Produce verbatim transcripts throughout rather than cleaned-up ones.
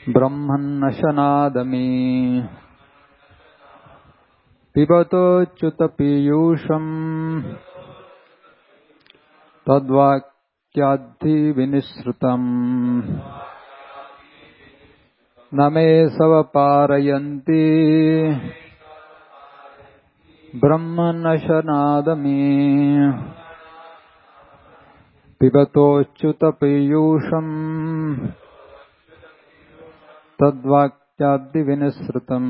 ब्रह्मन्नशनादमे पिबतोच्युतपीयूषम् तद्वाक्याद्धिविनिसृतम् न मे सवपारयन्ति ब्रह्मन्नशनादमे पिबतोच्युतपीयूषम् तद्वाक्याद्धिविनिसृतम्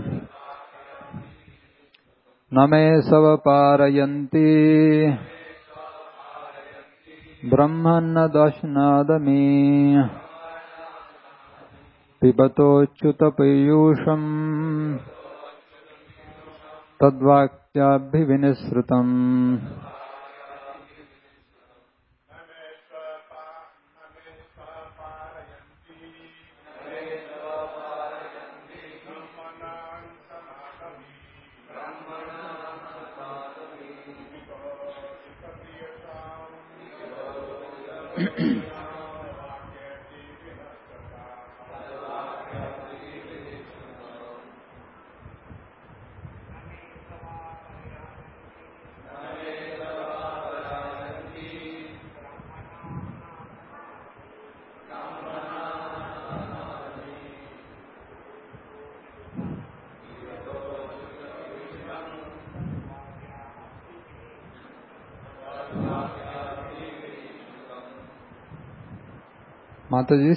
न मे सवपारयन्ति ब्रह्मन्नदशनादमे पिबतोच्युतपीयूषम् तद्वाक्याद्धिविनिसृतम् Mataji.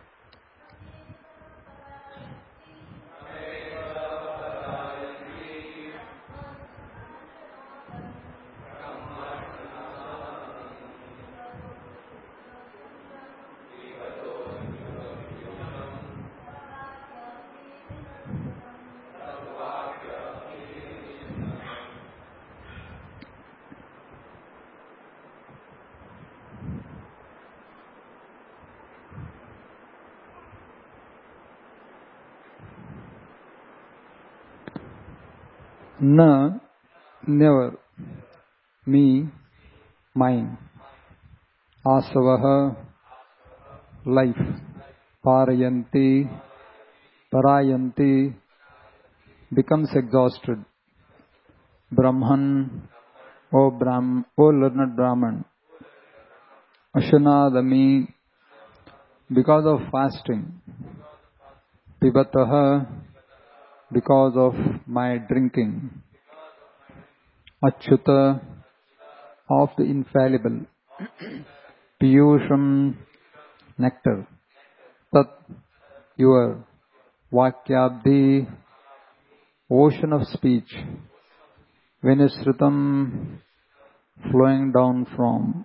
Na, never, me, mine, asavaha, life, parayanti, parayanti, becomes exhausted, Brahman, O Brahm, O learned Brahman, Ashanadami, because of fasting, Pibataha, because of my drinking, Achyuta, of the infallible, Piyusham, nectar, Tat, your, Vakyabdi, ocean of speech, Vinisritam, flowing down from.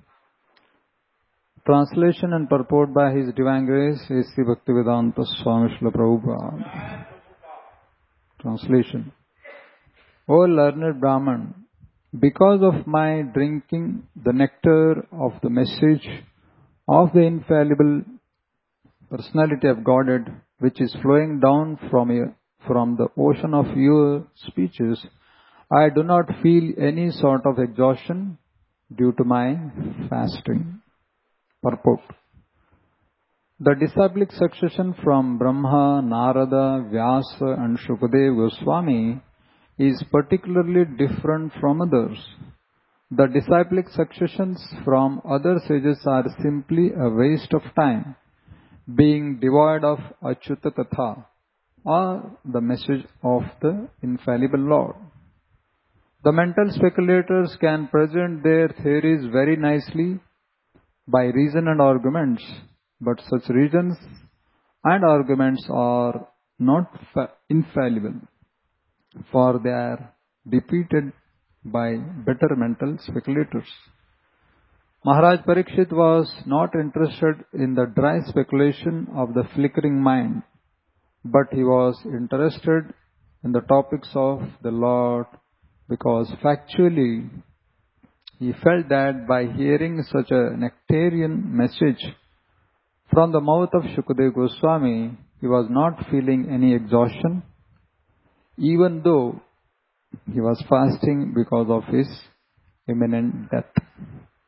Translation and purport by His Divine Grace, A C Bhaktivedanta Swami Srila Prabhupada. Translation. O learned Brahman, because of my drinking the nectar of the message of the infallible personality of Godhead, which is flowing down from, your, from the ocean of your speeches, I do not feel any sort of exhaustion due to my fasting. Purport. The disciplic succession from Brahma, Narada, Vyasa and Shukadeva Goswami is particularly different from others. The disciplic successions from other sages are simply a waste of time, being devoid of Achyuta Katha, or the message of the infallible Lord. The mental speculators can present their theories very nicely by reason and arguments, but such reasons and arguments are not fa- infallible, for they are defeated by better mental speculators. Maharaj Parikshit was not interested in the dry speculation of the flickering mind, but he was interested in the topics of the Lord, because factually he felt that by hearing such a nectarian message from the mouth of Shukadeva Goswami, he was not feeling any exhaustion, even though he was fasting because of his imminent death.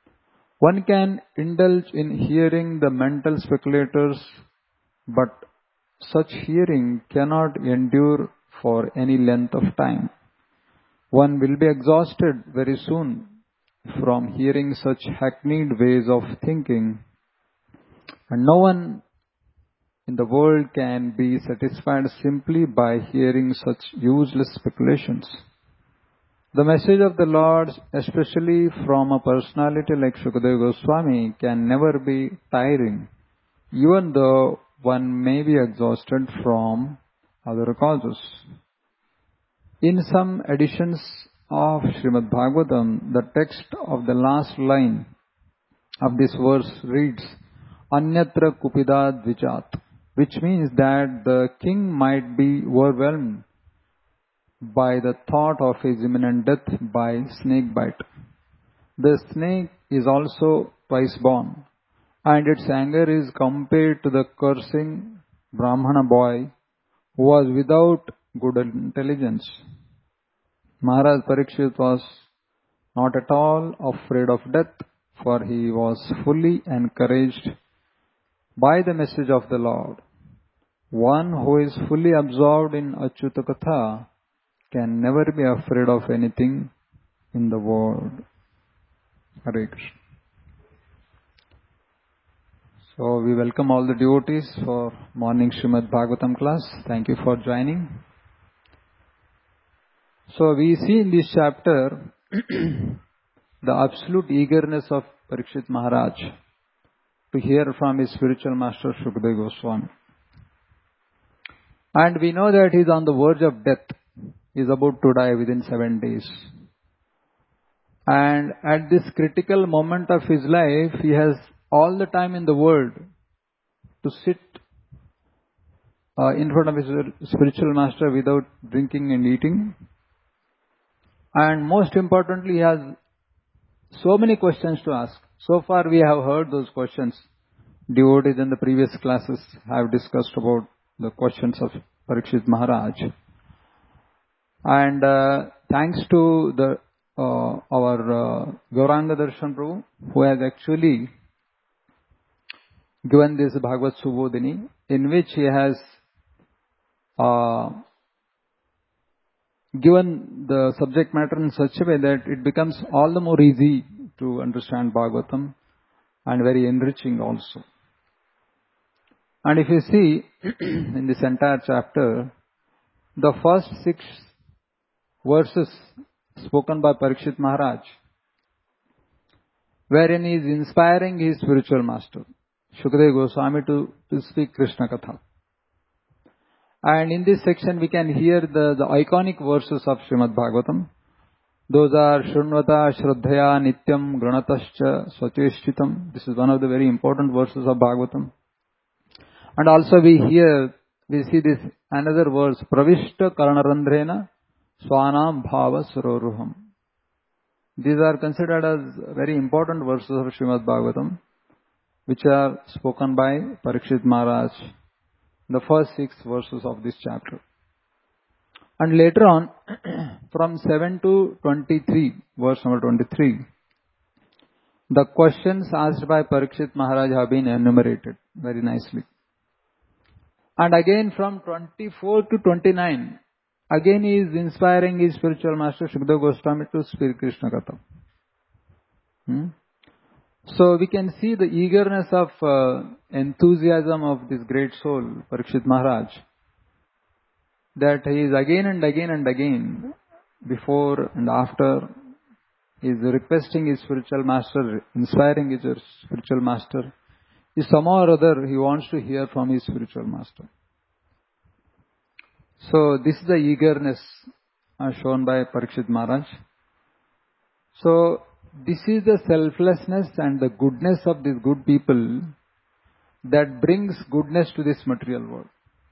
One can indulge in hearing the mental speculators, but such hearing cannot endure for any length of time. One will be exhausted very soon from hearing such hackneyed ways of thinking, and no one in the world can be satisfied simply by hearing such useless speculations. The message of the Lord, especially from a personality like Shukadeva Goswami, can never be tiring, even though one may be exhausted from other causes. In some editions of Srimad Bhagavatam, the text of the last line of this verse reads, Anyatra Kupida Dvijat, which means that the king might be overwhelmed by the thought of his imminent death by snake bite. The snake is also twice born, and its anger is compared to the cursing Brahmana boy who was without good intelligence. Maharaj Parikshit was not at all afraid of death, for he was fully encouraged by the message of the Lord. One who is fully absorbed in Achyuta Katha can never be afraid of anything in the world. Hare Krishna. So we welcome all the devotees for morning Srimad Bhagavatam class. Thank you for joining. So we see in this chapter the absolute eagerness of Parikshit Maharaj to hear from his spiritual master Shukadeva Goswami. And we know that he is on the verge of death. He is about to die within seven days. And at this critical moment of his life, he has all the time in the world to sit uh, in front of his spiritual master without drinking and eating. And most importantly, he has so many questions to ask. So far we have heard those questions. Devotees in the previous classes have discussed about the questions of Parikshit Maharaj. And uh, thanks to the uh, our uh, Gauranga Darshan Prabhu, who has actually given this Bhagavad Subodhini, in which he has uh, given the subject matter in such a way that it becomes all the more easy to understand Bhagavatam and very enriching also. And if you see in this entire chapter, the first six verses spoken by Parikshit Maharaj, wherein he is inspiring his spiritual master, Shukadeva Goswami, to, to speak Krishna Katha. And in this section we can hear the, the iconic verses of Srimad Bhagavatam. Those are Shrunvata Shraddhaya Nityam Granatascha Swacheshchitam. This is one of the very important verses of Bhagavatam. And also we hear, we see this another verse, Pravishta Karanarandhrena Swanam Bhava Suroruham. These are considered as very important verses of Srimad Bhagavatam, which are spoken by Parikshit Maharaj, the first six verses of this chapter. And later on, from seven to twenty-three, verse number twenty-three, the questions asked by Parikshit Maharaj have been enumerated very nicely. And again from twenty-four to twenty-nine, again he is inspiring his spiritual master Shukadeva Goswami to speak Krishna Katha. Hmm? So we can see the eagerness of uh, enthusiasm of this great soul, Parikshit Maharaj, that he is again and again and again, before and after, he is requesting his spiritual master, inspiring his spiritual master. Is somehow or other he wants to hear from his spiritual master. So this is the eagerness uh, shown by Parikshit Maharaj. So this is the selflessness and the goodness of these good people that brings goodness to this material world.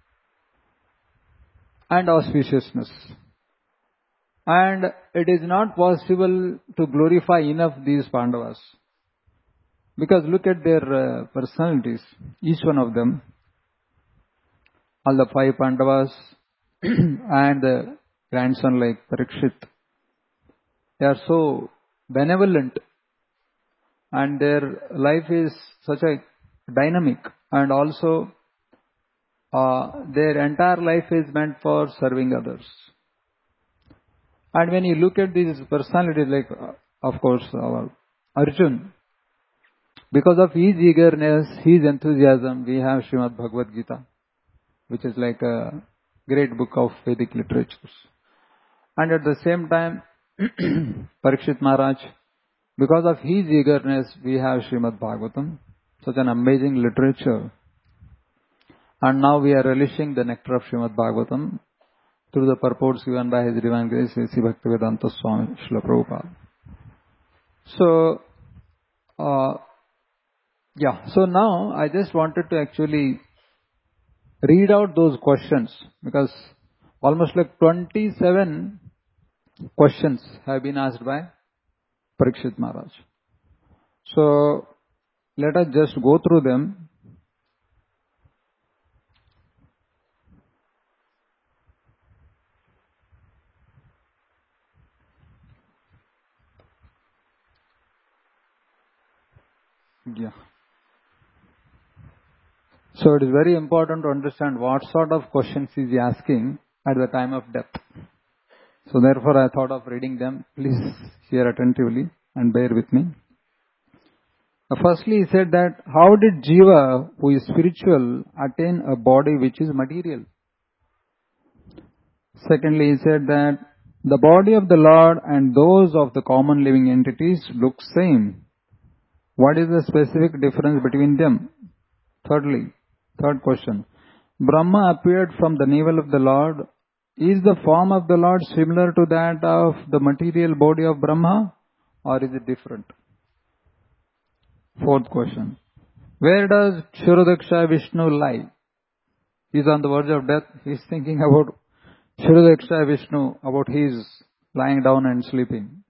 And auspiciousness. And it is not possible to glorify enough these Pandavas. Because look at their uh, personalities, each one of them. All the five Pandavas and the grandson like Parikshit. They are so benevolent and their life is such a dynamic and also uh, their entire life is meant for serving others. And when you look at these personalities, like, uh, of course, our Arjun, because of his eagerness, his enthusiasm, we have Srimad Bhagavad Gita, which is like a great book of Vedic literatures. And at the same time, Parikshit Maharaj, because of his eagerness, we have Srimad Bhagavatam, such an amazing literature. And now we are relishing the nectar of Srimad Bhagavatam through the purports given by His Divine Grace, Sri Bhaktivedanta Swami Srila Prabhupada. So, uh, yeah, so now I just wanted to actually read out those questions, because almost like twenty-seven questions have been asked by Parikshit Maharaj. So, let us just go through them. Yeah. So it is very important to understand what sort of questions is he asking at the time of death. So therefore I thought of reading them. Please hear attentively and bear with me. Firstly, he said that how did Jiva, who is spiritual, attain a body which is material? Secondly, he said that the body of the Lord and those of the common living entities look same. What is the specific difference between them? Thirdly, third question. Brahma appeared from the navel of the Lord. Is the form of the Lord similar to that of the material body of Brahma, or is it different? Fourth question. Where does Kshirodaksha Vishnu lie? He is on the verge of death. He is thinking about Kshirodaksha Vishnu, about his lying down and sleeping.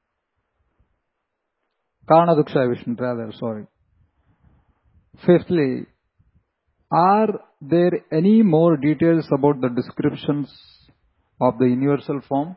Karnadaksha Vishnu rather, sorry. Fifthly, are there any more details about the descriptions of the universal form?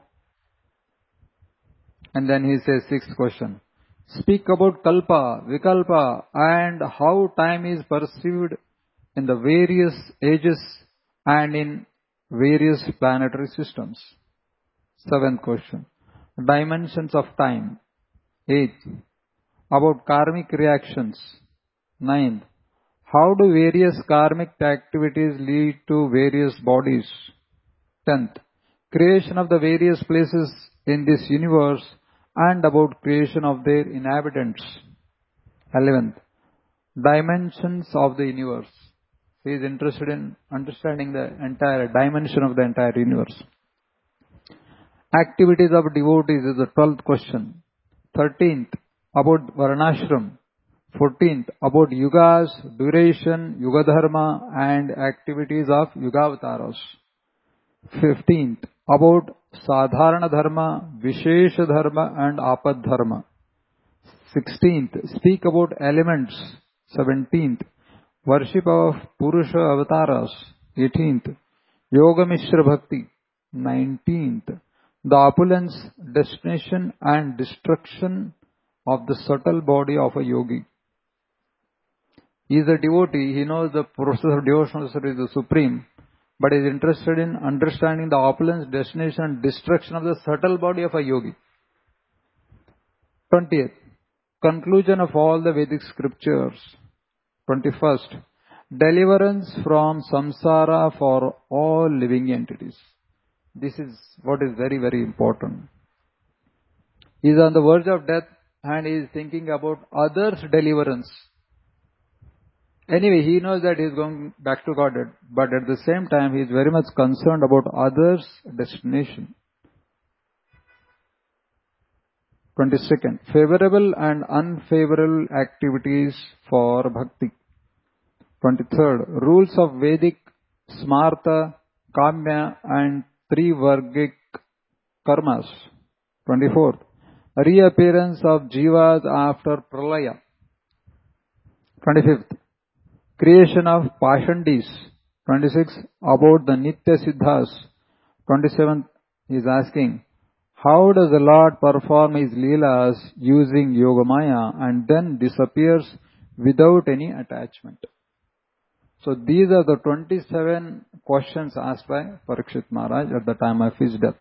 And then he says, sixth question. Speak about Kalpa, Vikalpa, and how time is perceived in the various ages and in various planetary systems. Seventh question. Dimensions of time. Eighth. About karmic reactions. Ninth. How do various karmic activities lead to various bodies? Tenth. Creation of the various places in this universe and about creation of their inhabitants. Eleventh. Dimensions of the universe. He is interested in understanding the entire dimension of the entire universe. Activities of devotees is the twelfth question. Thirteenth. About Varnashram. Fourteenth. About yugas, duration, yuga dharma, and activities of yugavataras. Fifteenth. About sadharana dharma, vishesha dharma, and apad dharma. Sixteenth. Speak about elements. Seventeenth. Worship of Purusha avatars. Eighteenth. Yoga Mishra Bhakti. Nineteenth. The opulence, destination, and destruction of the subtle body of a yogi. He is a devotee, he knows the process of devotional service is the supreme, but is interested in understanding the opulence, destination, and destruction of the subtle body of a yogi. twentieth. Conclusion of all the Vedic scriptures. twenty-first. Deliverance from samsara for all living entities. This is what is very, very important. He is on the verge of death and he is thinking about others' deliverance. Anyway, he knows that he is going back to Godhead, but at the same time he is very much concerned about others' destination. twenty-second. Favorable and unfavorable activities for bhakti. twenty-third. Rules of Vedic smarta, kamya, and trivargic karmas. twenty-fourth. Reappearance of jivas after pralaya. twenty-fifth. Creation of pashandis. twenty-sixth. About the nitya siddhas. twenty-seventh. He is asking, how does the Lord perform his leelas using Yogamaya and then disappears without any attachment? So these are the twenty-seven questions asked by Parikshit Maharaj at the time of his death.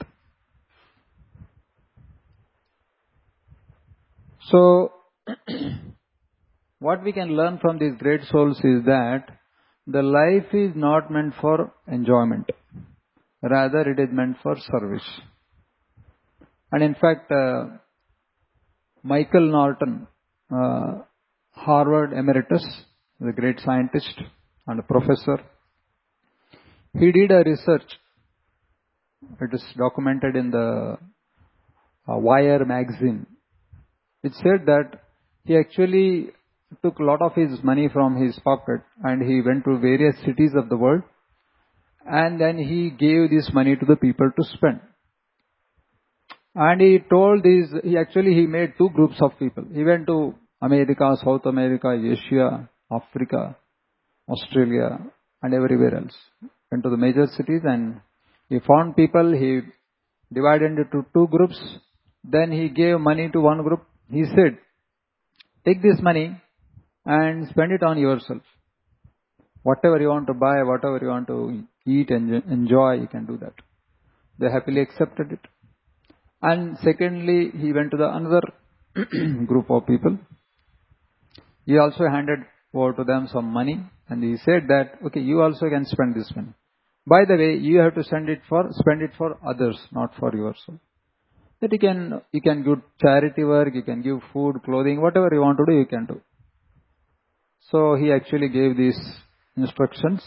So, what we can learn from these great souls is that the life is not meant for enjoyment. Rather, it is meant for service. And in fact, uh, Michael Norton, uh, Harvard emeritus, the great scientist and a professor, he did a research. It is documented in the uh, Wire magazine. It said that he actually took a lot of his money from his pocket and he went to various cities of the world, and then he gave this money to the people to spend. And he told these, he actually he made two groups of people. He went to America, South America, Asia, Africa, Australia, and everywhere else. Went to the major cities and he found people, he divided into two groups. Then he gave money to one group. He said, take this money and spend it on yourself. Whatever you want to buy, whatever you want to eat and enjoy, you can do that. They happily accepted it. And secondly, he went to the another group of people. He also handed over to them some money and he said that, okay, you also can spend this money. By the way, you have to send it for, spend it for others, not for yourself. That you can, you can give charity work, you can give food, clothing, whatever you want to do, you can do. So he actually gave these instructions.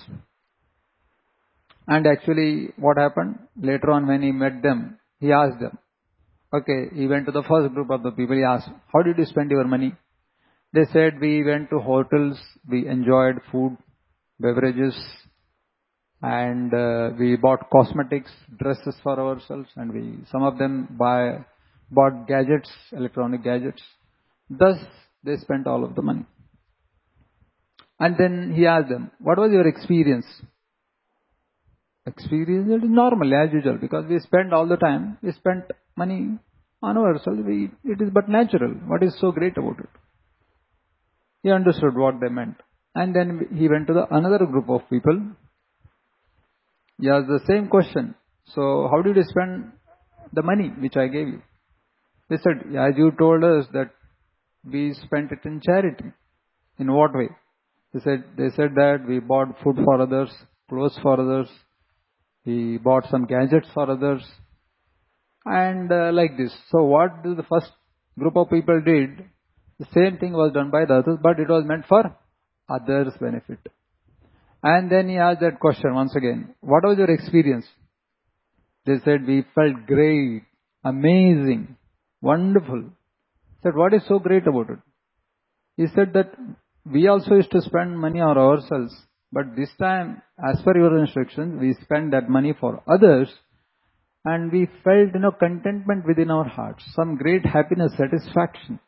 And actually what happened, later on when he met them, he asked them, okay, he went to the first group of the people, he asked, how did you spend your money? They said, we went to hotels, we enjoyed food, beverages, and uh, we bought cosmetics, dresses for ourselves, and we, some of them buy, bought gadgets, electronic gadgets. Thus, they spent all of the money. And then he asked them, what was your experience? Experience, it is normal, as usual, because we spend all the time, we spent money on ourselves, we, it is but natural. What is so great about it? He understood what they meant. And then he went to the another group of people. He asked the same question. So, how did you spend the money which I gave you? They said, as you told us that we spent it in charity. In what way? They said, they said that we bought food for others, clothes for others, we bought some gadgets for others, and uh, like this. So what the first group of people did, the same thing was done by the others, but it was meant for others' benefit. And then he asked that question once again, what was your experience? They said, we felt great, amazing, wonderful. He said, what is so great about it? He said that we also used to spend money on ourselves, but this time, as per your instructions, we spent that money for others, and we felt, you know, contentment within our hearts, some great happiness, satisfaction.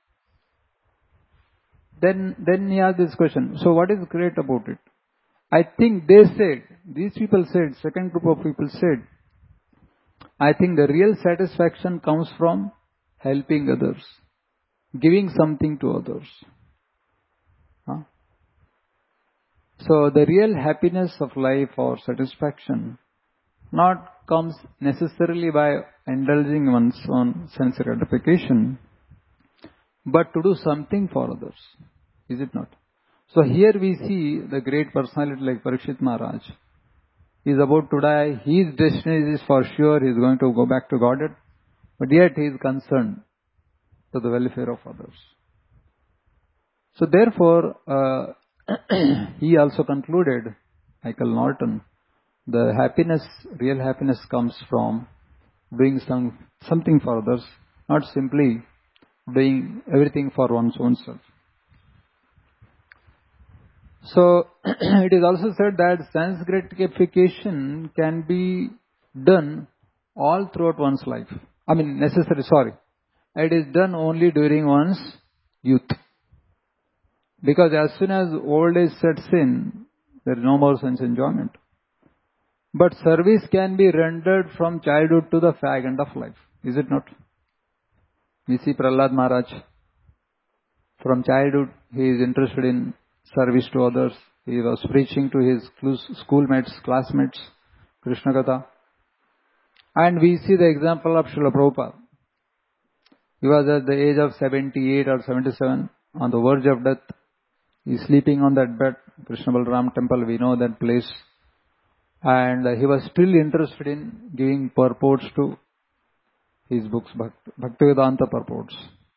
Then, then he asked this question, so what is great about it? I think they said, these people said, second group of people said, I think the real satisfaction comes from helping others, giving something to others. Huh? So the real happiness of life or satisfaction not comes necessarily by indulging one's own sense gratification, but to do something for others. Is it not? So here we see the great personality like Parikshit Maharaj. He is about to die. His destiny is for sure. He is going to go back to Godhead. But yet he is concerned to the welfare of others. So therefore, uh, he also concluded, Michael Norton, the happiness, real happiness comes from doing some something for others, not simply doing everything for one's own self. So, it is also said that sense gratification can be done all throughout one's life. I mean, necessary, sorry. It is done only during one's youth. Because as soon as old age sets in, there is no more sense enjoyment. But service can be rendered from childhood to the fag end of life. Is it not? We see Prahlad Maharaj. From childhood, he is interested in service to others. He was preaching to his schoolmates, classmates, Krishna Katha. And we see the example of Srila Prabhupada. He was at the age of seventy-eight or seventy-seven, on the verge of death. He is sleeping on that bed, Krishna Balaram temple, we know that place. And he was still interested in giving purports to his books, Bhaktivedanta purports.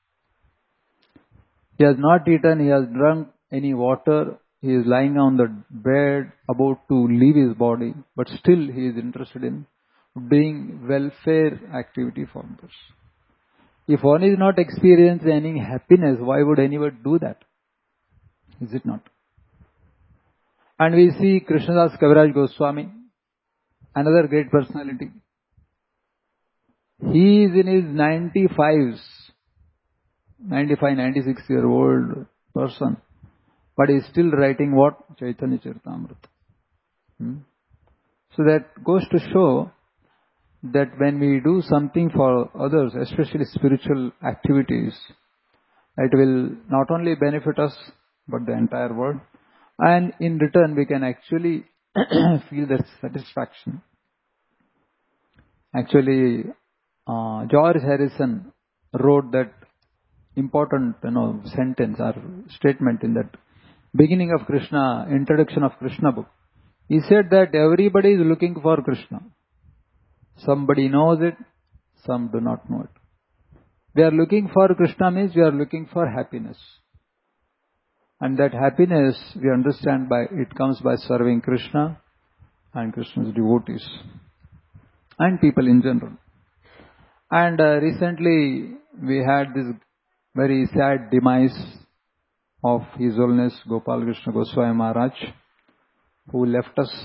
He has not eaten, he has drunk any water, he is lying on the bed about to leave his body, but still he is interested in doing welfare activity for others. If one is not experiencing any happiness, why would anyone do that? Is it not? And we see Krishnadas Kaviraj Goswami, another great personality. He is in his ninety-fives, ninety-five, ninety-six year old person, but he is still writing what? Chaitanya Charitamrita. Hmm? So that goes to show that when we do something for others, especially spiritual activities, it will not only benefit us, but the entire world. And in return, we can actually feel that satisfaction. Actually, uh, George Harrison wrote that important, you know, sentence or statement in that beginning of Krishna, introduction of Krishna book. He said that everybody is looking for Krishna. Somebody knows it, some do not know it. We are looking for Krishna means we are looking for happiness. And that happiness, we understand by, it comes by serving Krishna and Krishna's devotees. And people in general. And uh, recently, we had this very sad demise of His Holiness Gopal Krishna Goswami Maharaj, who left us.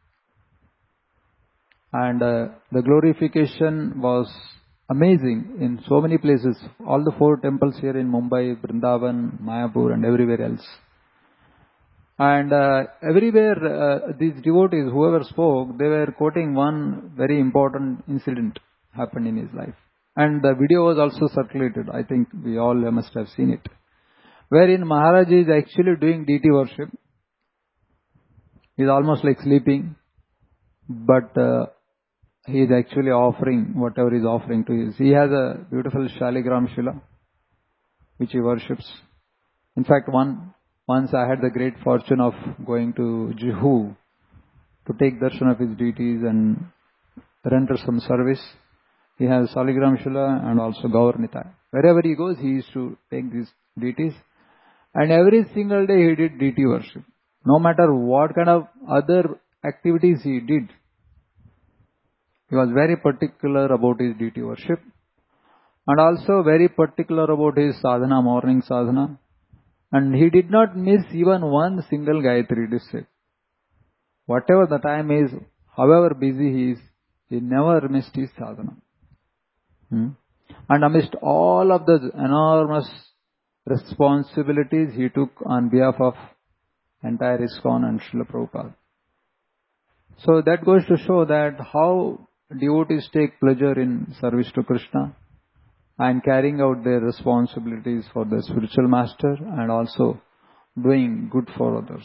And uh, the glorification was amazing in so many places. All the four temples here in Mumbai, Vrindavan, Mayapur and everywhere else. And uh, everywhere uh, these devotees, whoever spoke, they were quoting one very important incident happened in his life. And the video was also circulated. I think we all must have seen it. Wherein Maharaj is actually doing deity worship. He is almost like sleeping. But uh, he is actually offering whatever he is offering to his. He has a beautiful Shaligram Shila, which he worships. In fact, one once I had the great fortune of going to Juhu to take darshan of his deities and render some service. He has Shaligram Shila and also Gaur Nitai. Wherever he goes, he used to take these deities. And every single day he did deity worship. No matter what kind of other activities he did, he was very particular about his deity worship. And also very particular about his sadhana, morning sadhana. And he did not miss even one single Gayatri district. Whatever the time is, however busy he is, he never missed his sadhana. Hmm? And amidst all of the enormous responsibilities he took on behalf of entire ISKCON and Srila Prabhupada. So that goes to show that how devotees take pleasure in service to Krishna and carrying out their responsibilities for the spiritual master and also doing good for others.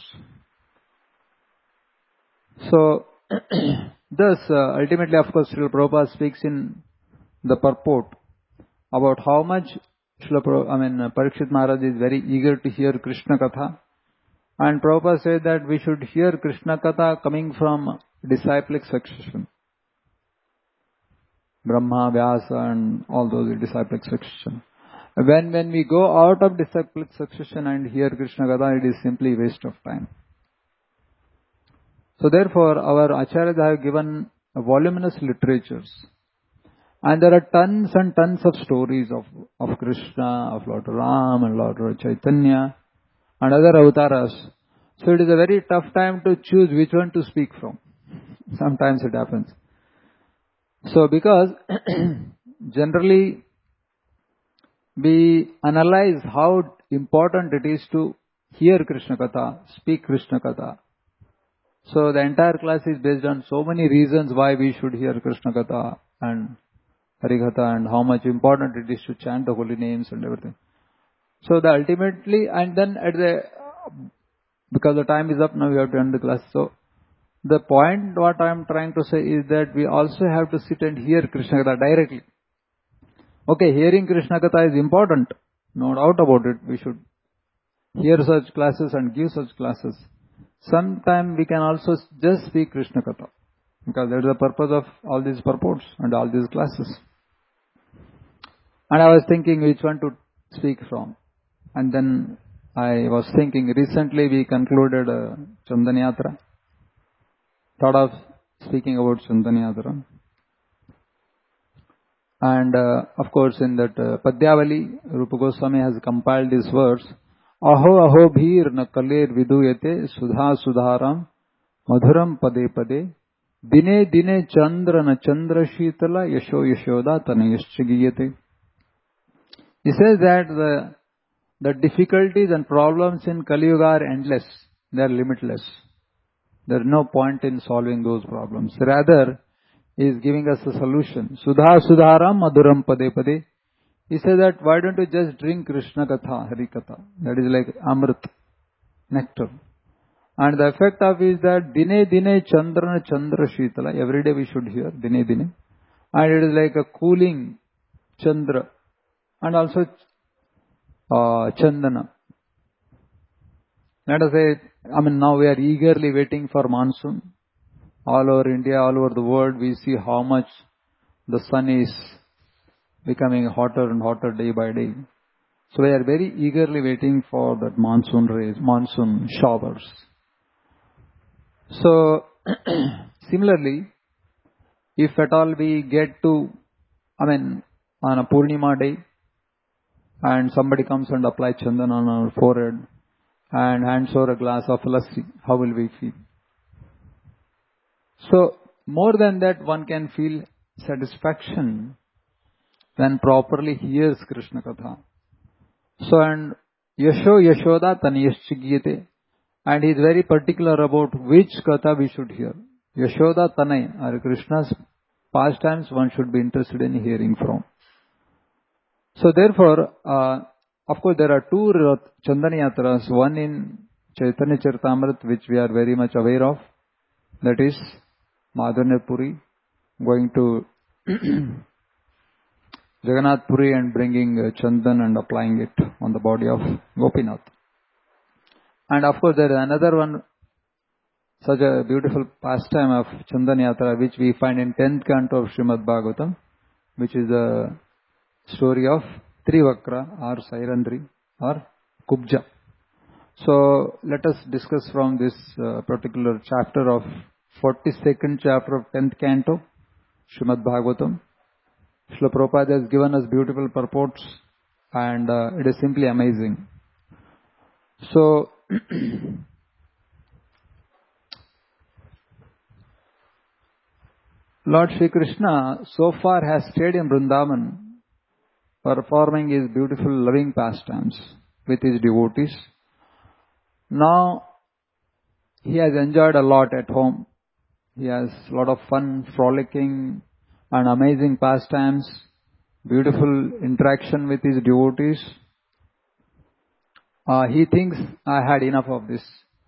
So, thus, uh, ultimately, of course, Srila Prabhupada speaks in the purport about how much Srila Prabhupada, I mean, Parikshit Maharaj is very eager to hear Krishna Katha. And Prabhupada said that we should hear Krishna Katha coming from disciplic succession. Brahma, Vyasa and all those disciplic succession. When, when we go out of disciplic succession and hear Krishna Katha, it is simply waste of time. So therefore, our Acharyas have given voluminous literatures. And there are tons and tons of stories of, of Krishna, of Lord Ram and Lord Chaitanya and other avatars. So it is a very tough time to choose which one to speak from. Sometimes it happens. So because generally we analyze how important it is to hear Krishna Katha, speak Krishna Katha. So the entire class is based on so many reasons why we should hear Krishna Katha and Harikatha and how much important it is to chant the holy names and everything. So the ultimately, and then at the because the time is up now, we have to end the class. So the point what I am trying to say is that we also have to sit and hear Krishna Katha directly. Okay, hearing Krishna Katha is important, no doubt about it. We should hear such classes and give such classes. Sometime we can also just speak Krishna Katha, because that is the purpose of all these purports and all these classes. And I was thinking which one to speak from. And then I was thinking, recently we concluded uh, Chandan Yatra. Thought of speaking about Chandan Yatra. And uh, of course in that uh, Padyavali, Rupa Goswami has compiled these words. Aho aho bhir na kaler viduyate sudha sudharam madhuram pade pade dine dine chandra na chandra shitala yasho yashoda tanayashchigiyate. He says that the, the difficulties and problems in Kali Yuga are endless. They are limitless. There is no point in solving those problems. Rather, he is giving us a solution. Sudha sudharam madhuram pade pade. He says that why don't you just drink Krishna Katha, Hari Katha. That is like Amrit, nectar. And the effect of it is that Dine Dine Chandra Chandra Shitala. Every day we should hear Dine Dine. And it is like a cooling Chandra. And also uh, Chandana. Let us say, I mean now we are eagerly waiting for monsoon. All over India, all over the world, we see how much the sun is becoming hotter and hotter day by day. So we are very eagerly waiting for that monsoon rays, monsoon showers. So similarly, if at all we get to, I mean, on a Purnima day, and somebody comes and applies chandan on our forehead and hands over a glass of lassi, how will we feel? So more than that, one can feel satisfaction when properly hears Krishna Katha. So, and Yasho Yashoda Tanayashchigiyate. And he is very particular about which Katha we should hear. Yashoda Tanay are Krishna's pastimes one should be interested in hearing from. So therefore, uh, of course there are two Chandana Yatras, one in Chaitanya Charitamrita which we are very much aware of, that is Madhurya Puri, going to Jagannath Puri and bringing uh, Chandan and applying it on the body of Gopinath. And of course there is another one, such a beautiful pastime of Chandan Yatra which we find in tenth canto of Srimad Bhagavatam, which is a story of Trivakra or Sairandri or Kubja. So let us discuss from this uh, particular chapter of forty-second chapter of tenth canto, Srimad Bhagavatam. Srila Prabhupada has given us beautiful purports and uh, it is simply amazing. So, Lord Shri Krishna so far has stayed in Vrindavan performing his beautiful loving pastimes with his devotees. Now, he has enjoyed a lot at home. He has a lot of fun, frolicking and amazing pastimes, beautiful interaction with his devotees. Uh, he thinks, I had enough of this.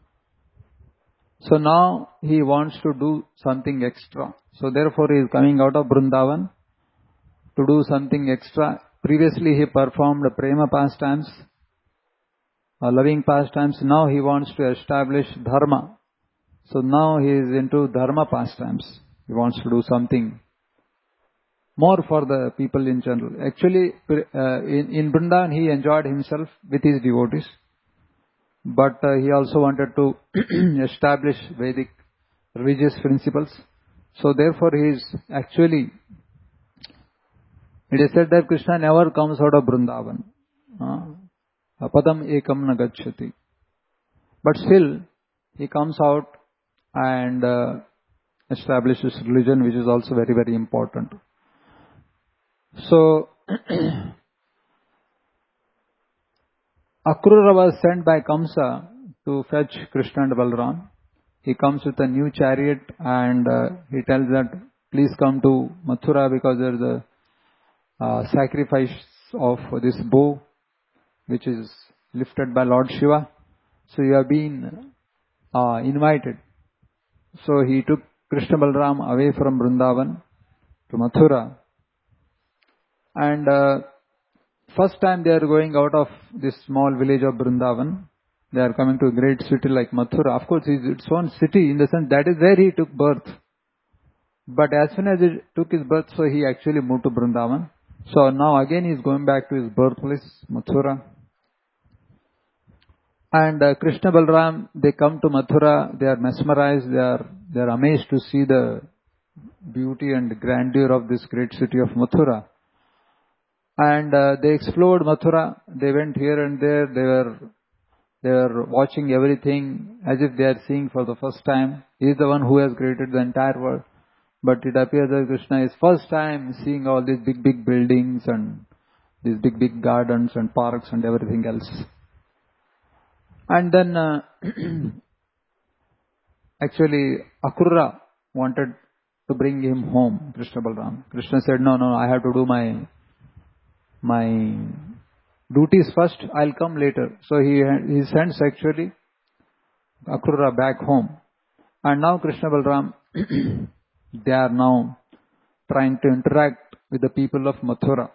So now he wants to do something extra. So therefore he is coming out of Vrindavan to do something extra. Previously he performed prema pastimes, uh, loving pastimes. Now he wants to establish dharma. So now he is into dharma pastimes. He wants to do something more for the people in general. Actually, uh, in, in Vrindavan he enjoyed himself with his devotees. But uh, he also wanted to establish Vedic religious principles. So therefore he is actually, it is said that Krishna never comes out of Vrindavan. Apadam ekam na gacchati. But still, he comes out and uh, establishes religion, which is also very, very important. So, Akrura was sent by Kamsa to fetch Krishna and Balaram. He comes with a new chariot and uh, he tells that please come to Mathura because there is a uh, sacrifice of this bow which is lifted by Lord Shiva. So you have been uh, invited. So he took Krishna Balram away from Vrindavan to Mathura. And uh, first time they are going out of this small village of Vrindavan. They are coming to a great city like Mathura. Of course, it's its own city in the sense that is where he took birth. But as soon as he took his birth, so he actually moved to Vrindavan. So now again he is going back to his birthplace, Mathura. And uh, Krishna Balram, they come to Mathura, they are mesmerized, they are, they are amazed to see the beauty and grandeur of this great city of Mathura. And uh, they explored Mathura, they went here and there, they were they were watching everything as if they are seeing for the first time. He is the one who has created the entire world. But it appears that Krishna is first time seeing all these big, big buildings and these big, big gardens and parks and everything else. And then uh, actually Akrura wanted to bring him home, Krishna Balram. Krishna said, no, no, I have to do my my duties first, I'll come later. So he he sends actually Akrura back home. And now Krishna Balram, they are now trying to interact with the people of Mathura.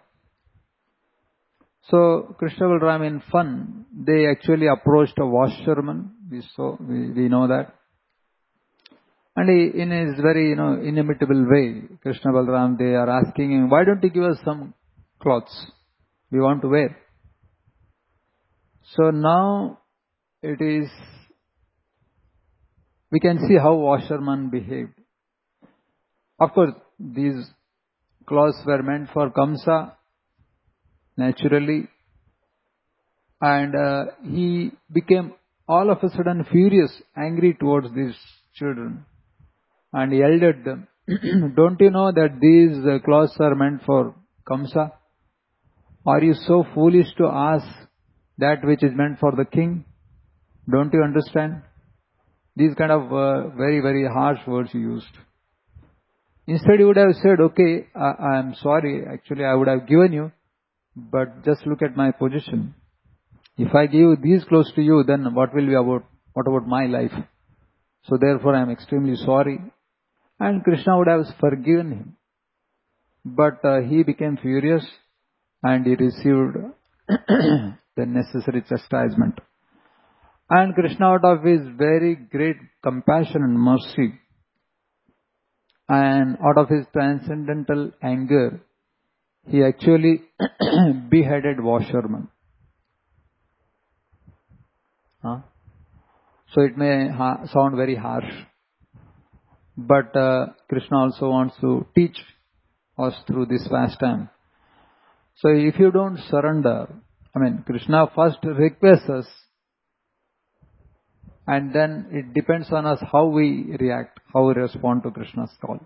So Krishna Balram in fun, they actually approached a washerman. We saw, we, we know that. And he, in his very, you know, inimitable way, Krishna Balram, they are asking him, why don't you give us some clothes? We want to wear. So now it is, we can see how washerman behaved. Of course, these clothes were meant for Kamsa, naturally. And uh, he became all of a sudden furious, angry towards these children. And he yelled at them, don't you know that these uh, clothes are meant for Kamsa? Are you so foolish to ask that which is meant for the king? Don't you understand? These kind of uh, very, very harsh words he used. Instead he would have said, okay, I, I am sorry, actually I would have given you, but just look at my position. If I give these clothes to you, then what will be about, what about my life? So therefore I am extremely sorry. And Krishna would have forgiven him. But uh, he became furious and he received the necessary chastisement. And Krishna, out of his very great compassion and mercy, and out of his transcendental anger, he actually beheaded washerman. Huh? So it may ha- sound very harsh, but uh, Krishna also wants to teach us through this pastime. So if you don't surrender, I mean, Krishna first requests us, and then it depends on us how we react, how we respond to Krishna's call.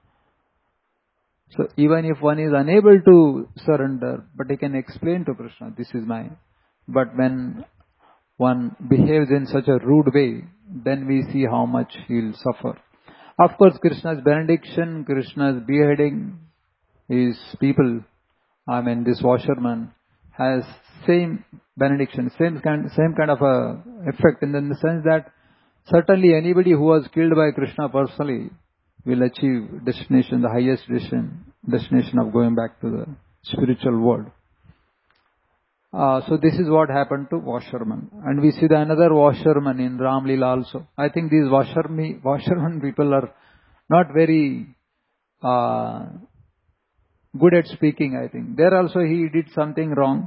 So even if one is unable to surrender, but he can explain to Krishna, this is my... But when one behaves in such a rude way, then we see how much he will suffer. Of course, Krishna's benediction, Krishna's beheading, his people, I mean this washerman, has same benediction, same kind, same kind of a effect in the, in the sense that certainly anybody who was killed by Krishna personally will achieve destination, the highest destination, destination of going back to the spiritual world. Uh, so this is what happened to washerman. And we see the another washerman in Ram Leela also. I think these washerman, washerman people are not very uh, good at speaking, I think. There also he did something wrong.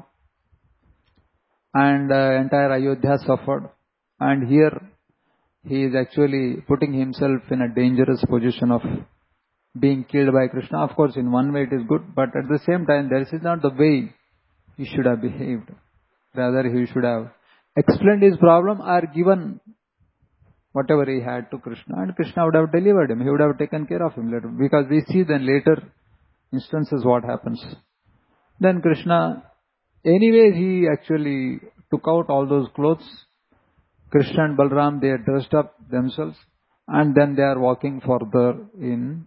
And uh, entire Ayodhya suffered. And here he is actually putting himself in a dangerous position of being killed by Krishna. Of course, in one way it is good, but at the same time, this is not the way he should have behaved. Rather, he should have explained his problem or given whatever he had to Krishna, and Krishna would have delivered him. He would have taken care of him later. Because we see then later instances what happens. Then Krishna, anyway, he actually took out all those clothes. Krishna and Balram, they dressed up themselves, and then they are walking further in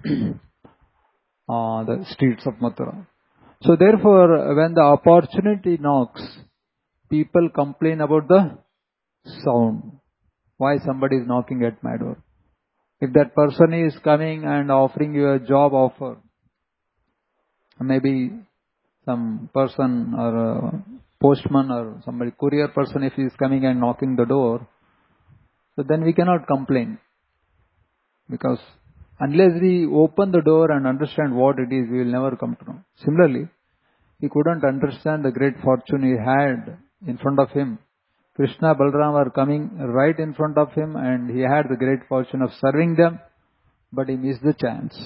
uh, the streets of Mathura. So therefore, when the opportunity knocks, people complain about the sound. why somebody is knocking at my door. If that person is coming and offering you a job offer, maybe some person or a postman or somebody, courier person, if he is coming and knocking the door, so then we cannot complain. Because unless we open the door and understand what it is, we will never come to know. Similarly, he couldn't understand the great fortune he had in front of him. Krishna, Balram were coming right in front of him and he had the great fortune of serving them, but he missed the chance.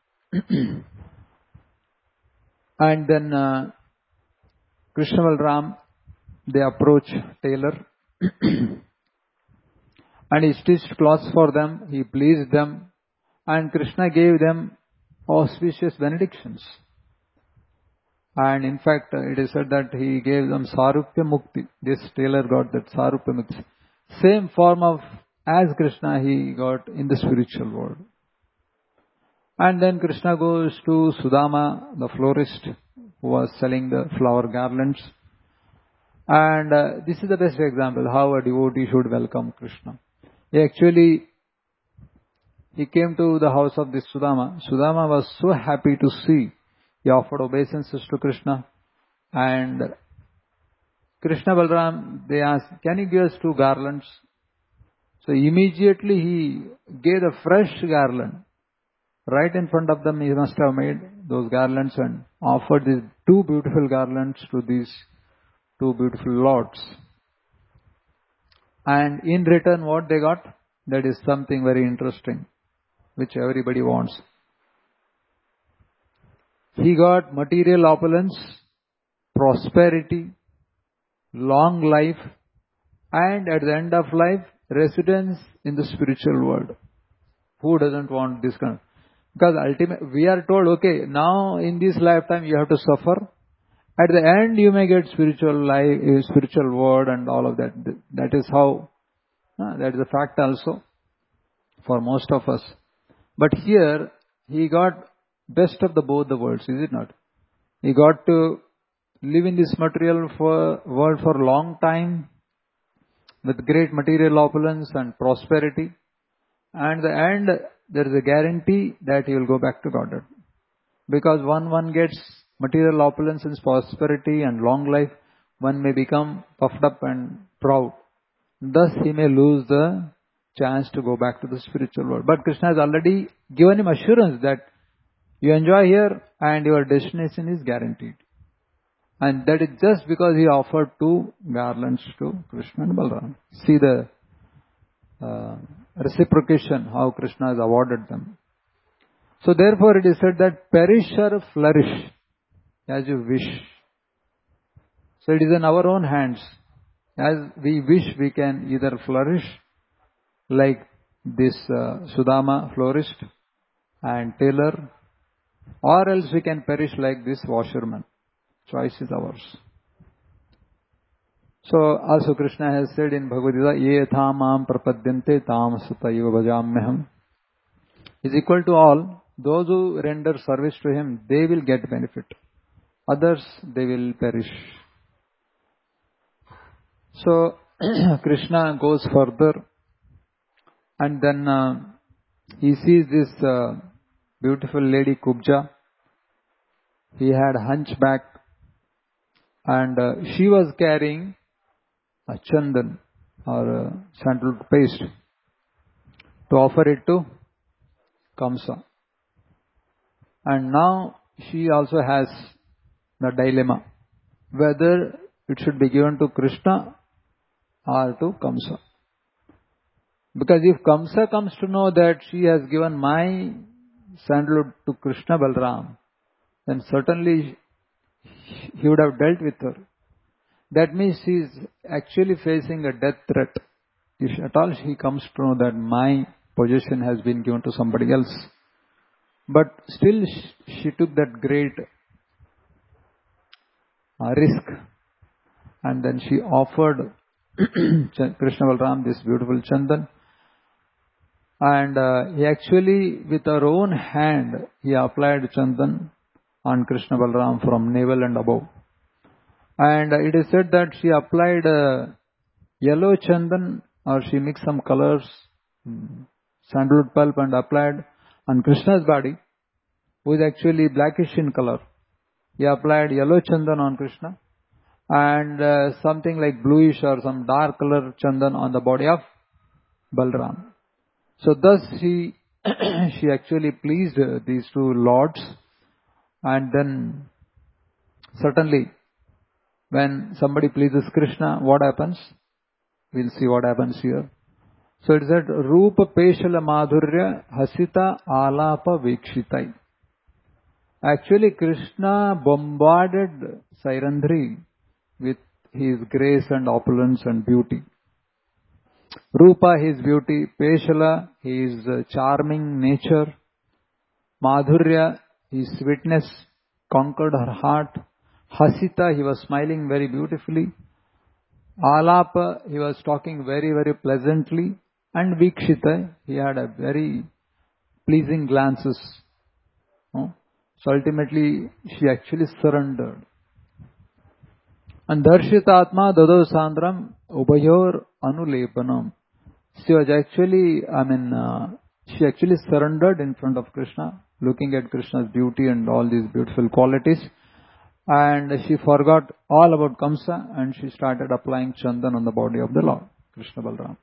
And then uh, Krishna, Balram, they approach tailor and he stitched clothes for them, he pleased them, and Krishna gave them auspicious benedictions. And in fact, it is said that he gave them Sarupya Mukti. This tailor got that Sarupya Mukti. Same form of as Krishna he got in the spiritual world. And then Krishna goes to Sudama, the florist, who was selling the flower garlands. And uh, this is the best example how a devotee should welcome Krishna. He actually, he came to the house of this Sudama. Sudama was so happy to see. He offered obeisances to Krishna. And Krishna, Balram, they asked, can you give us two garlands? So immediately he gave a fresh garland. Right in front of them he must have made those garlands and offered these two beautiful garlands to these two beautiful lords. And in return what they got? That is something very interesting, which everybody wants. He got material opulence, prosperity, long life, and at the end of life, residence in the spiritual world. Who doesn't want this kind of? Because ultimately, we are told, okay, now in this lifetime you have to suffer. At the end you may get spiritual life, spiritual world and all of that. That is how, uh, that is a fact also for most of us. But here, he got best of the both the worlds, is it not? He got to live in this material for, world for a long time with great material opulence and prosperity. And at the end, there is a guarantee that he will go back to Godhead. Because when one gets material opulence and prosperity and long life, one may become puffed up and proud. Thus, he may lose the chance to go back to the spiritual world. But Krishna has already given him assurance that you enjoy here and your destination is guaranteed. And that is just because he offered two garlands to Krishna and Balram. See the uh, reciprocation, how Krishna has awarded them. So therefore it is said that perish or flourish as you wish. So it is in our own hands. As we wish, we can either flourish like this uh, Sudama florist and tailor, or else we can perish like this washerman. Choice is ours. So also Krishna has said in Bhagavad Gita, Ye thamam prapadyante tam sataiva bhajamyaham. Is equal to all. Those who render service to him, they will get benefit. Others, they will perish. So Krishna goes further and then uh, he sees this uh, beautiful lady Kubja. He had hunchback and uh, she was carrying a chandan or a sandalwood paste to offer it to Kamsa. And now she also has the dilemma whether it should be given to Krishna or to Kamsa. Because if Kamsa comes to know that she has given my sandalwood to Krishna Balram, then certainly he would have dealt with her. That means she is actually facing a death threat. If at all he comes to know that my possession has been given to somebody else. But still she took that great uh, risk. And then she offered Krishna Balram this beautiful chandan. And uh, he actually, with her own hand, he applied chandan on Krishna Balram from navel and above. And uh, it is said that she applied uh, yellow chandan or she mixed some colors, sandalwood pulp, and applied on Krishna's body, who is actually blackish in color. He applied yellow chandan on Krishna and uh, something like bluish or some dark color chandan on the body of Balram. So thus she she actually pleased uh, these two lords, and then certainly when somebody pleases Krishna, what happens? We'll see what happens here. So it said, Rupa Peshala Madhurya Hasita Alapa Vekshitai. Actually, Krishna bombarded Sairandri with his grace and opulence and beauty. Rupa, his beauty. Peshala, his charming nature. Madhurya, his sweetness conquered her heart. Hasita, he was smiling very beautifully. Alapa, he was talking very, very pleasantly. And Vikshita, he had a very pleasing glances. Oh. So ultimately, she actually surrendered. And Darshitatma Dado Sandram Ubayor Anulepanam. She was actually, I mean, uh, she actually surrendered in front of Krishna, looking at Krishna's beauty and all these beautiful qualities. And she forgot all about Kamsa and she started applying chandan on the body of the Lord, Krishna Balram.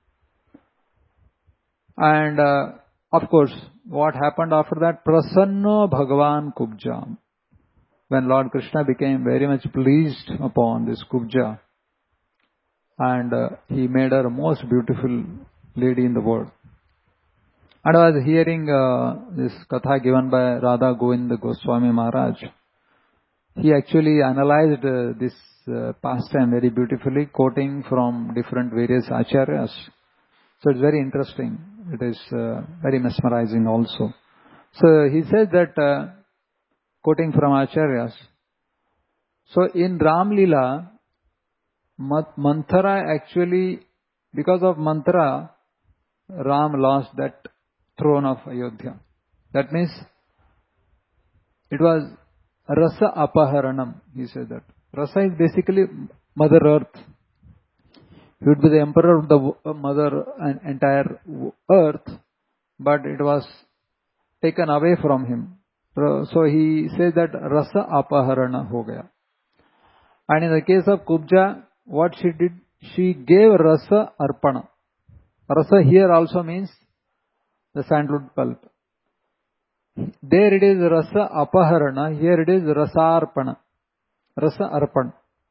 And uh, of course, what happened after that? Prasanno Bhagavan Kubja. When Lord Krishna became very much pleased upon this Kubja, and uh, he made her a most beautiful lady in the world. And I was hearing uh, this katha given by Radha Govinda Goswami Maharaj. He actually analyzed uh, this uh, pastime very beautifully, quoting from different various acharyas. So it's very interesting. It is uh, very mesmerizing also. So he says that, uh, quoting from acharyas, so in Ram Leela, Manthara actually, because of Manthara, Ram lost that throne of Ayodhya. That means it was Rasa Apaharanam, he said that. Rasa is basically Mother Earth. He would be the emperor of the Mother and entire earth, but it was taken away from him. So he says that Rasa Apaharana ho gaya. And in the case of Kubja, what she did, she gave Rasa Arpana. Rasa here also means the sandalwood pulp. There it is Rasa Apaharana, here it is Rasa Arpana. Rasa Arpan.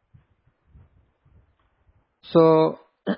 So,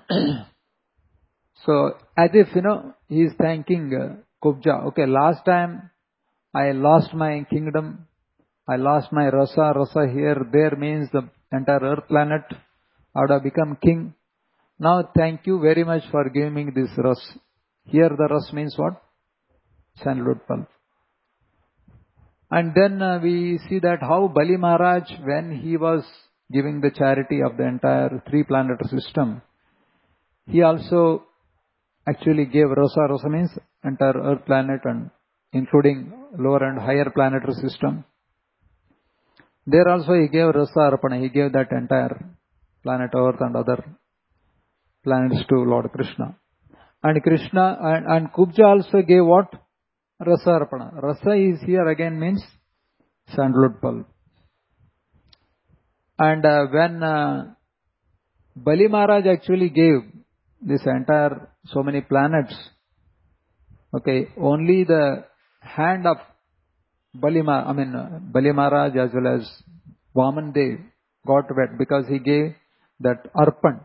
so as if, you know, he is thanking uh, Kubja. Okay, last time I lost my kingdom, I lost my Rasa. Rasa here, there means the entire earth planet. I would have become king. Now thank you very much for giving me this Ras. Here the Ras means what? Sandalwood pulp. And then uh, we see that how Bali Maharaj, when he was giving the charity of the entire three planetary system, he also actually gave Rasa. Rasa means entire earth planet and including lower and higher planetary system. There also he gave Rasa Arpana. He gave that entire planet Earth and other planets to Lord Krishna. And Krishna and, and Kubja also gave what? Rasa Arpana. Rasa is here again means sandalwood pulp. And uh, when uh, Bali Maharaj actually gave this entire so many planets, okay, only the hand of Bali, I mean uh, Bali Maharaj as well as Vaman Dev got wet because he gave that arpan.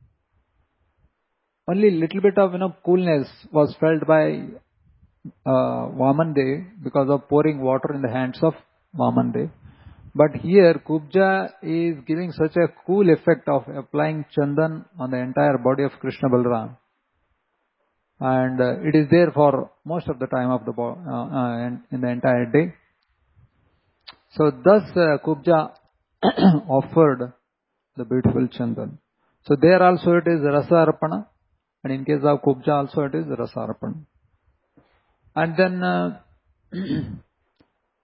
Only little bit of, you know, coolness was felt by uh, Vaman Dev because of pouring water in the hands of Vaman Dev. But here Kubja is giving such a cool effect of applying chandan on the entire body of Krishna Balram. And uh, it is there for most of the time of the bo- uh, uh, in, in the entire day. So thus uh, Kubja offered the beautiful chandan. So there also it is Rasa Arpana, and in case of Kubja also it is Rasa Arpana. And then uh,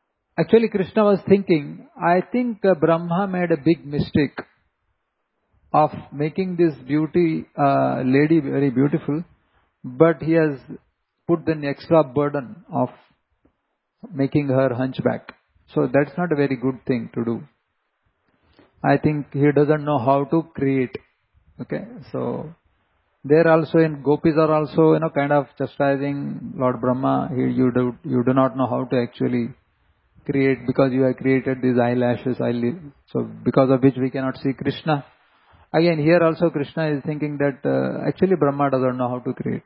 actually Krishna was thinking, I think uh, Brahma made a big mistake of making this beauty uh, lady very beautiful, but he has put the extra burden of making her hunchback. So that's not a very good thing to do. I think he doesn't know how to create. Okay, so there also in gopis are also, you know, kind of chastising Lord Brahma. He, you do you do not know how to actually create, because you have created these eyelashes, eyelids. So because of which we cannot see Krishna. Again, here also Krishna is thinking that uh, actually Brahma doesn't know how to create.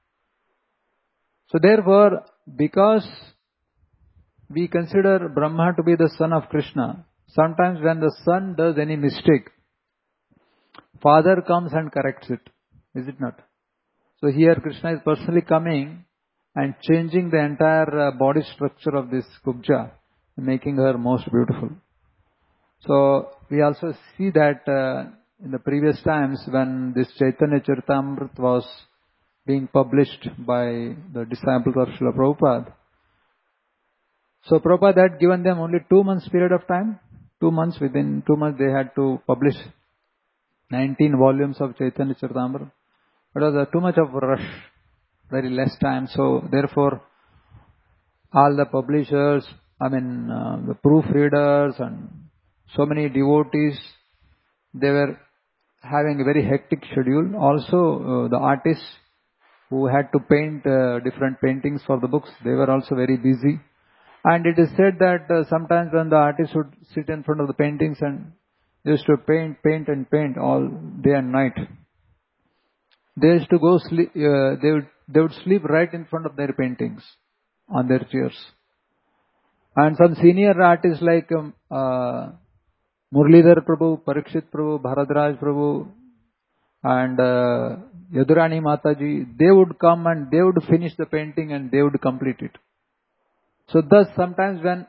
So therefore, because we consider Brahma to be the son of Krishna, sometimes when the son does any mistake, father comes and corrects it. Is it not? So here Krishna is personally coming and changing the entire uh, body structure of this Kubja, making her most beautiful. So we also see that uh, in the previous times when this Chaitanya Charitamrita was being published by the disciples of Srila Prabhupada. So Prabhupada had given them only two months period of time. Two months, within two months they had to publish nineteen volumes of Chaitanya Charitamrita. It was uh, too much of a rush, very less time. So therefore, all the publishers, I mean uh, the proofreaders and so many devotees, they were having a very hectic schedule. Also uh, the artists who had to paint uh, different paintings for the books, they were also very busy. And it is said that uh, sometimes when the artists would sit in front of the paintings and they used to paint, paint and paint all day and night, they used to go sleep, uh, they would they would sleep right in front of their paintings on their chairs. And some senior artists like um, uh, Murlidhar Prabhu, Parikshit Prabhu, Bharadraj Prabhu, and uh, Yadurani Mataji, they would come and they would finish the painting and they would complete it. So thus sometimes when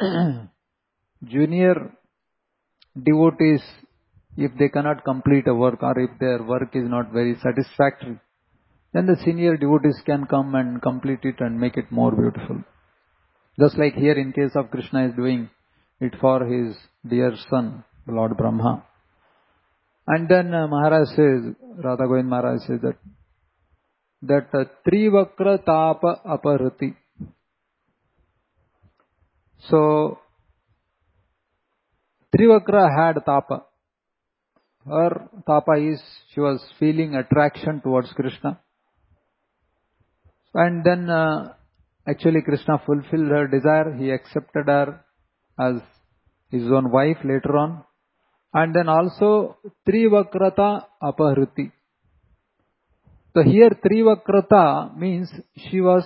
junior devotees, if they cannot complete a work or if their work is not very satisfactory, then the senior devotees can come and complete it and make it more beautiful. Just like here in case of Krishna is doing it for his dear son, Lord Brahma. And then uh, Maharaj says, Radha Govind Maharaj says that, that uh, Trivakra Tapa Aparati. So, Trivakra had Tapa. Her Tapa is, she was feeling attraction towards Krishna. And then uh, actually Krishna fulfilled her desire. He accepted her as his own wife later on. And then also Trivakrata Apahriti. So here Trivakrata means she was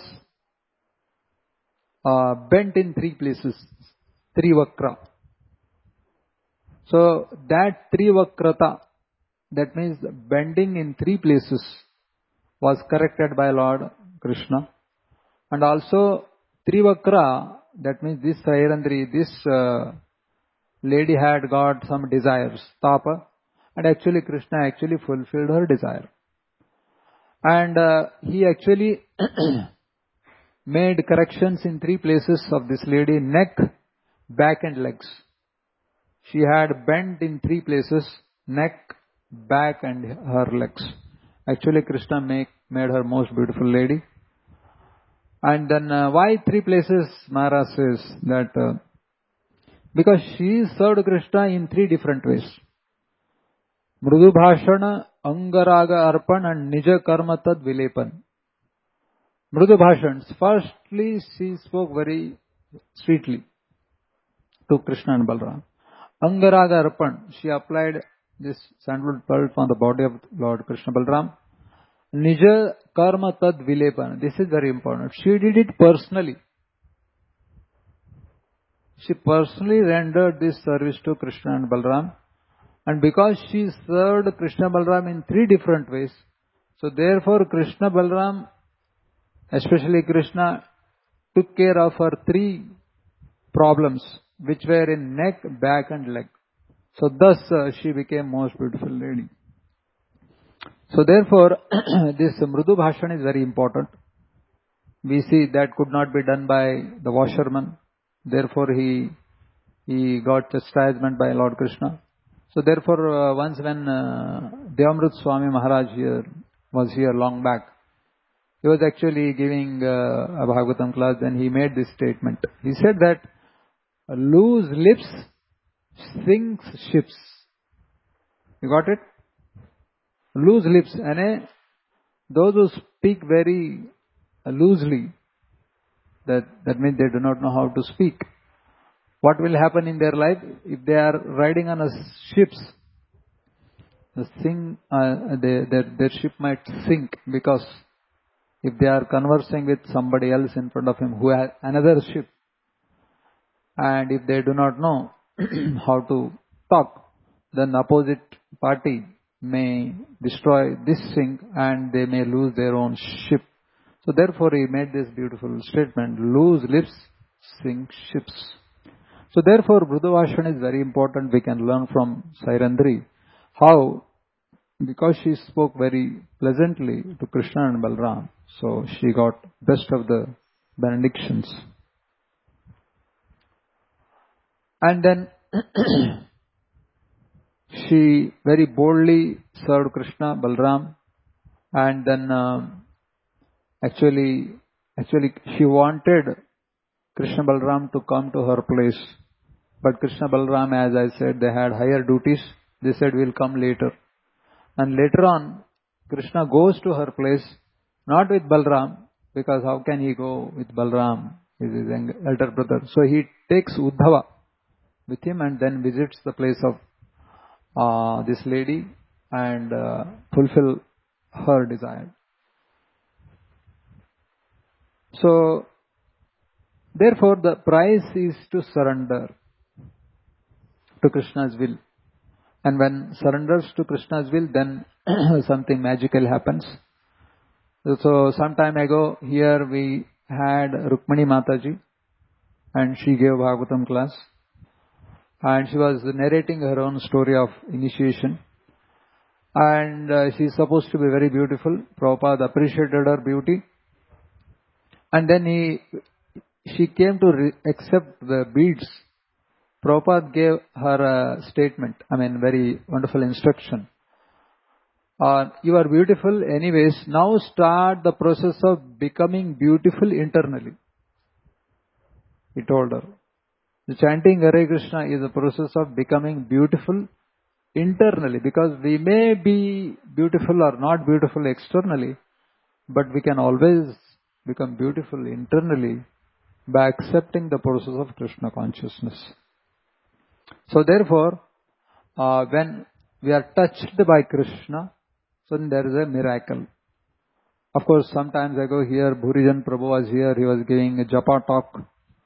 uh, bent in three places. Trivakra. So that Trivakrata, that means bending in three places, was corrected by Lord Krishna. And also Trivakra, that means this Sairandri, this uh, lady had got some desires, Tapa, and actually Krishna actually fulfilled her desire. And uh, he actually made corrections in three places of this lady: neck, back and legs. She had bent in three places: neck, back and her legs. Actually Krishna make, made her most beautiful lady. And then uh, why three places? Maharaj says that uh, because she served Krishna in three different ways. Mrudu Bhashana, Angaraga Arpan and Nija Karma Tad Vilepan. Mrudu Bhashans. Firstly, she spoke very sweetly to Krishna and Balram. Angaraga Arpan. She applied this sandalwood pearl on the body of Lord Krishna Balram. Nija Karma Tad Vilepan. This is very important. She did it personally. She personally rendered this service to Krishna and Balram. And because she served Krishna Balram in three different ways, so therefore Krishna Balram, especially Krishna, took care of her three problems, which were in neck, back and leg. So thus uh, she became most beautiful lady. So therefore this Mrudu Bhashan is very important. We see that could not be done by the washerman. Therefore he he got chastisement by Lord Krishna. So therefore, uh, once when uh, Devamrit Swami Maharaj here was here long back, he was actually giving uh, a Bhagavatam class, and he made this statement. He said that loose lips sinks ships. You got it? Loose lips, and those who speak very loosely, that, that means they do not know how to speak. What will happen in their life if they are riding on a ships? The sink, uh, they, their, their ship might sink, because if they are conversing with somebody else in front of him who has another ship, and if they do not know how to talk, then opposite party may destroy this sink and they may lose their own ship. So therefore he made this beautiful statement, loose lips sink ships. So therefore Brudavashana is very important. We can learn from Sairandri how, because she spoke very pleasantly to Krishna and Balram, so she got best of the benedictions. And then she very boldly served Krishna, Balram, and then uh, actually, actually she wanted Krishna Balram to come to her place. But Krishna Balram, as I said, they had higher duties. They said, we'll come later. And later on, Krishna goes to her place, not with Balram, because how can he go with Balram? He is his elder brother. So he takes Uddhava with him and then visits the place of uh, this lady and uh, fulfill her desire. So, therefore the price is to surrender to Krishna's will. And when surrenders to Krishna's will, then something magical happens. So some time ago here we had Rukmani Mataji, and she gave Bhagavatam class, and she was narrating her own story of initiation, and uh, she is supposed to be very beautiful. Prabhupada appreciated her beauty, and then he she came to re- accept the beads. Prabhupada gave her a statement, I mean very wonderful instruction. Uh, you are beautiful anyways, now start the process of becoming beautiful internally. He told her. The chanting Hare Krishna is a process of becoming beautiful internally, because we may be beautiful or not beautiful externally, but we can always become beautiful internally by accepting the process of Krishna consciousness. So therefore, uh, when we are touched by Krishna, so then there is a miracle. Of course, sometimes ago here, Bhurijan Prabhu was here, he was giving a japa talk.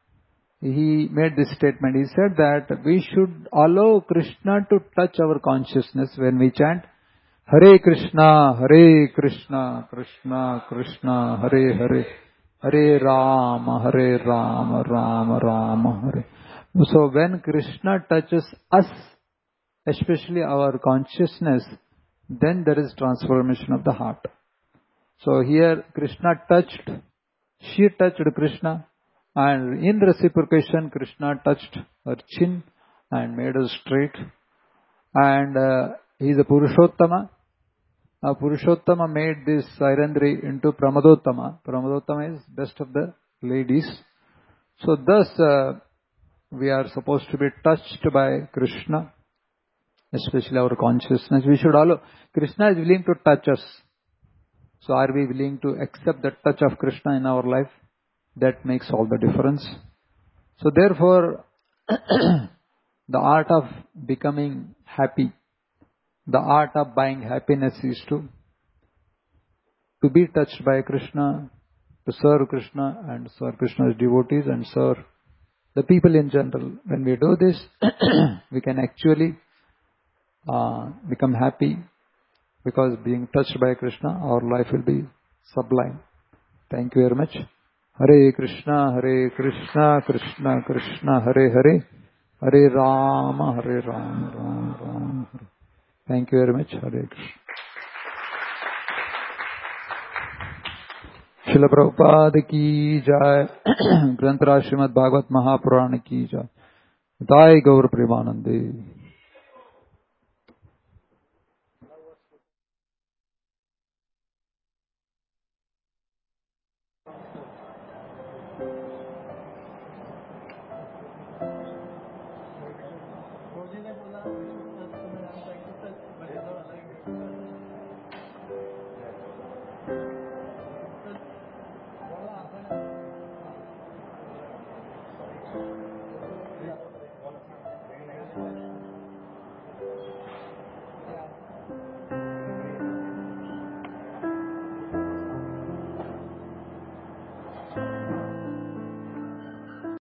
He made this statement. He said that we should allow Krishna to touch our consciousness when we chant Hare Krishna, Hare Krishna, Krishna Krishna, Hare Hare, Hare Rama, Hare Rama, Rama Rama, Hare. So when Krishna touches us, especially our consciousness, then there is transformation of the heart. So here Krishna touched, she touched Krishna, and in reciprocation Krishna touched her chin and made her straight. And uh, he is a Purushottama. Uh, Purushottama made this Sairandri into Pramadottama. Pramadottama is best of the ladies. So thus uh, we are supposed to be touched by Krishna, especially our consciousness. We should allow. Krishna is willing to touch us. So are we willing to accept the touch of Krishna in our life? That makes all the difference. So therefore, the art of becoming happy, the art of buying happiness is to, to be touched by Krishna, to serve Krishna and serve Krishna's devotees and serve the people in general. When we do this, we can actually uh, become happy, because being touched by Krishna, our life will be sublime. Thank you very much. Hare Krishna, Hare Krishna, Krishna Krishna, Hare Hare, Hare Rama, Hare Rama, Rama Rama, Hare. Thank you very much. Hare Krishna. Srila Prabhupada ki jai, Granthra Srimad Bhagavat Mahapurana ki jai, Jai Gaur Premanande.